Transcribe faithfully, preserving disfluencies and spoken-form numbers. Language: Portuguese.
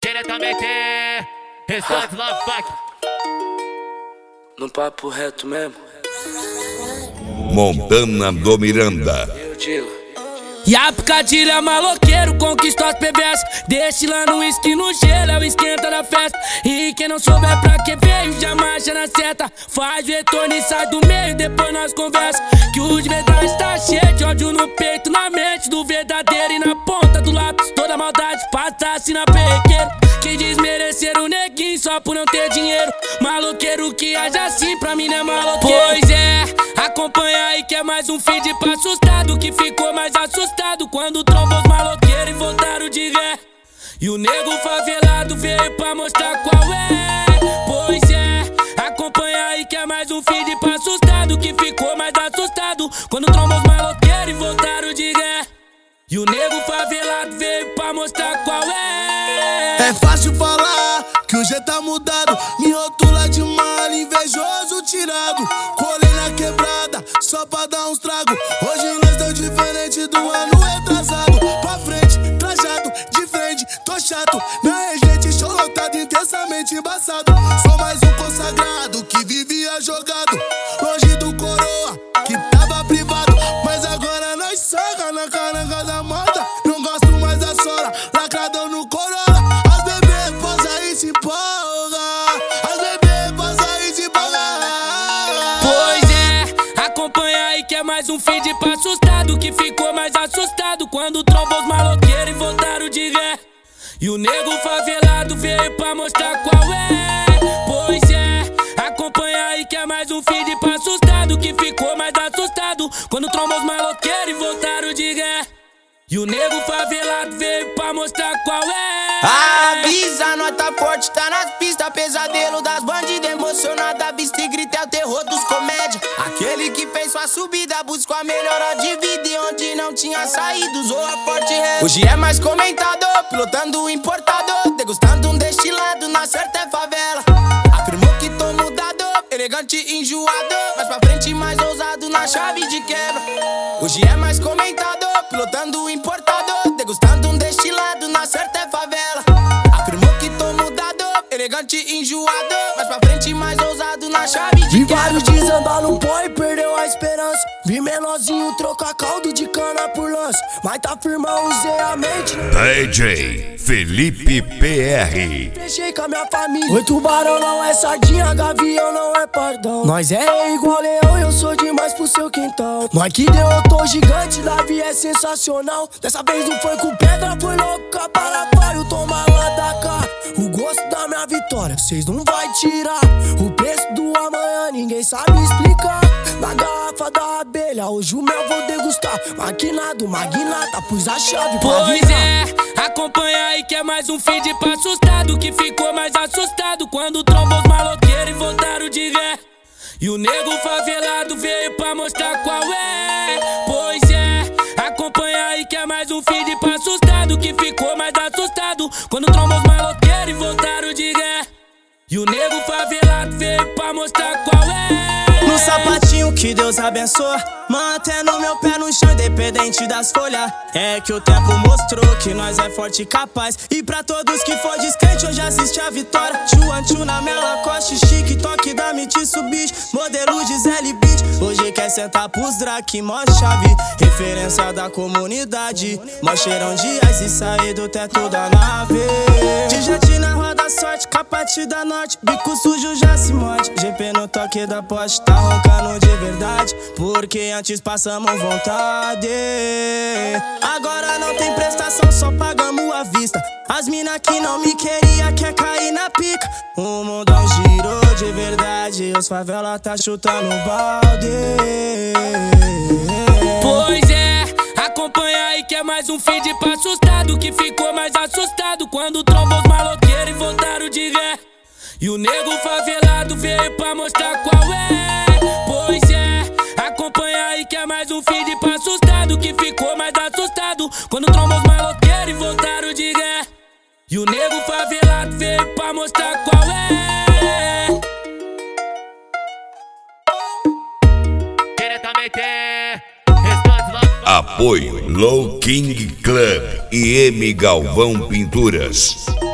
Diretamente, restante Love Fuck. No papo reto mesmo. Montana do Miranda. Eu digo. E a picadilha maloqueiro conquistou as P B S. Destilando uísque no gelo, é o esquenta da festa. E quem não souber pra que veio, já marcha na seta. Faz retorno e sai do meio, depois nós conversa. Que o de verdade está cheio de ódio no peito, na mente do verdadeiro e na ponta do lápis. Toda maldade passa assim na perrequeira. Quem desmerecer o neguinho só por não ter dinheiro. Maloqueiro que age assim pra mim não é maloqueiro. Pois é, acompanha aí que é mais um feed pra assustado, que ficou mais assustado quando trombou os maloqueiros e voltaram de ré. E o nego favelado veio pra mostrar qual é. Pois é, acompanha aí que é mais um feed pra assustado, que ficou mais assustado quando trombou os maloqueiros e voltaram de ré. E o nego favelado veio pra mostrar qual é. É fácil falar que o G tá mudado, me rotula de mal, invejoso tirado. Colei na quebrada só pra dar uns trago. Hoje nós tão diferente do ano retrasado. Pra frente, trajado, de frente, tô chato. Na regente, show lotado, intensamente embaçado. Sou mais um consagrado que vivia jogado, longe do coroa que tava privado. Mas agora nós saga na caranga da moda. Não gosto mais da sola, lacradão no Corolla. As bebê posa e se empolga, as bebê posa e se empolga. Pois é, acompanha aí que é mais um feed pra assustado, que ficou mais assustado quando trombou os maloqueiros e voltaram de ré. E o nego favelado veio pra mostrar qual é. Pois é, acompanha aí que é mais um feed pra assustado, que ficou mais assustado quando trombou os maloqueiros e voltaram de ré. E o nego favelado veio pra mostrar qual é. Avisa, nós tá forte, tá nas pistas. Pesadelo das bandidas emocionada. Vista e grita é o terror dos comédia. Aquele que fez sua subida, buscou a melhora de vida e onde não tinha saído, usou a forte ré. Hoje é mais comentado, pilotando importado, degustando um destilado, na certa é favela. Afirmou que tô mudado, elegante e enjoado, mais pra frente mais ousado na chave de quebra. Hoje é mais comentado, pilotando importado, degustando um destilado, na certa é favela. Afirmou que tô mudado, elegante e enjoado, mais pra frente mais ousado na chave de Vi quebra. vários desambar no pó e perdeu a esperança. Vi menorzinho trocar caldo de cana por lance, mas tá firmão, usei a mente. D J Felipe P R. Fechei com a minha família. Oi, tubarão não é sardinha, gavião não é pardão. Nós é igual leão, eu sou demais pro seu quintal. Nós que derrotou gigante, Davi é sensacional. Dessa vez não foi com pedra, foi louca para páreo. Toma lá da cá, o gosto da minha vitória cês não vai tirar. O preço do amanhã ninguém sabe explicar. Na garrafa da abelha, hoje o mel vou degustar. Maquinado, magnata, pus a chave pra Pois virar. é, acompanha aí que é mais um feed pra assustado, que ficou mais assustado quando trombou os maloqueiros e voltaram de ré. E o nego favelado veio pra mostrar qual é. Pois é, acompanha aí que é mais um feed pra assustado, que ficou mais assustado quando trombou os maloqueiros e voltaram de ré. E o nego favelado veio pra mostrar qual é. No sapatinho que Deus abençoa, mantendo meu pé no chão independente das folhas. É que o tempo mostrou que nós é forte e capaz. E pra todos que for descrente hoje assiste a vitória. Chuan chu na mela, coste chique, toque da Mitsubishi, modelo Gisele Beach. Hoje quer sentar pros drac, mó chave, referência da comunidade. Mó cheirão de ice e sair do teto da nave. De jet na roda sorte, capate da norte, bico sujo já se morde. G P no toque da poste, tá roncando de verdade, porque antes passamos vontade. Agora não tem prestação, só pagamos à vista. As mina que não me queria quer cair na pica. O mundão girou de verdade, os favela tá chutando balde. Pois é, acompanha aí que é mais um feed pra assustado, que ficou mais assustado quando trombou os maloqueiros e voltaram de ré. E o nego favelado veio pra mostrar qual é. Pois é, acompanha aí que é mais um feed pra assustado, que ficou mais assustado quando trombou os maloqueiros e voltaram de ré. E o nego favelado veio pra mostrar qual é. Diretamente, restante Love Fuck. Apoio Low King Club e M Galvão Pinturas.